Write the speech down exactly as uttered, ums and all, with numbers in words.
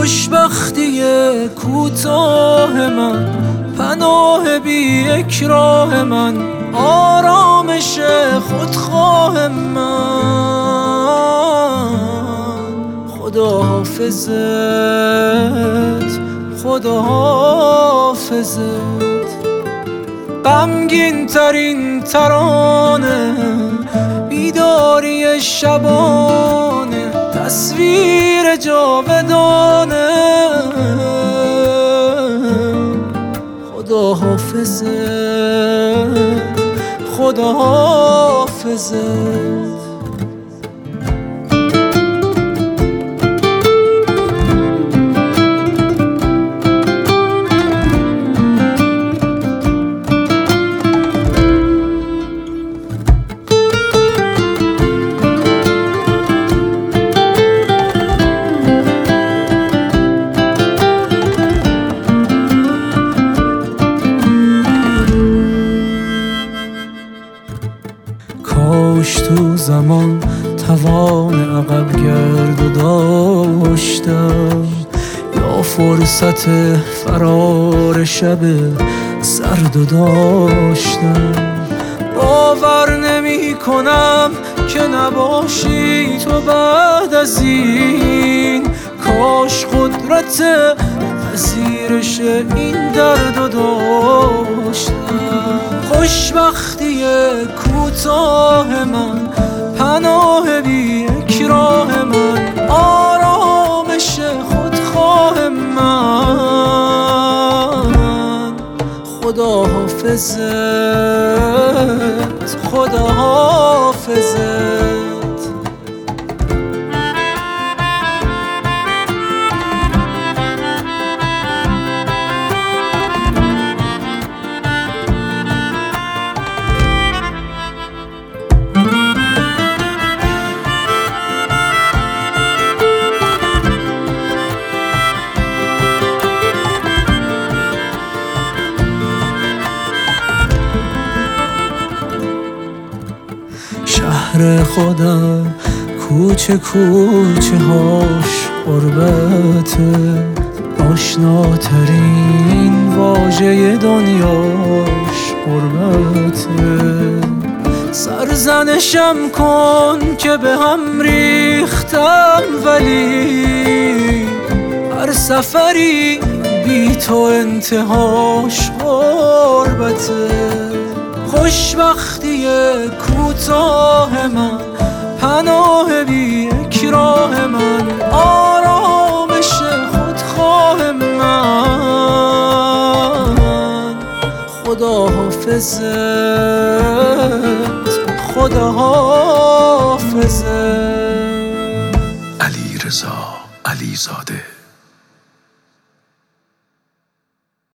خوشبختی کوتاه من، پناه بی یک راه من، آرامش خودخواه من. خدا حافظت، خدا حافظت. غمگین ترین ترانه، بیداری شبانه، تصویر جاودانه. خدا حافظت، خدا حافظت. کاش تو زمان توان عقب گرد داشتم، یا فرصت فرار شب سرد داشتم. باور نمی کنم که نباشی تو بعد از این، کاش قدرت پذیرش این درد داشتم. خوشبختی کوتاه من، پناه بی یک راه من، آرامش خودخواه من. خدا حافظت، خدا حافظت. شهر خودم کوچه کوچه هاش غربته، آشناترین واژه دنیاش غربته. سرزنشم کن که به هم ریختم، ولی هر سفری بی تو انتهاش غربته. خوشبختی کوتاه من، پناه بی یک راه من، آرامش خودخواه من. خدا حافظت، خدا حافظت. علیرضا علیزاده.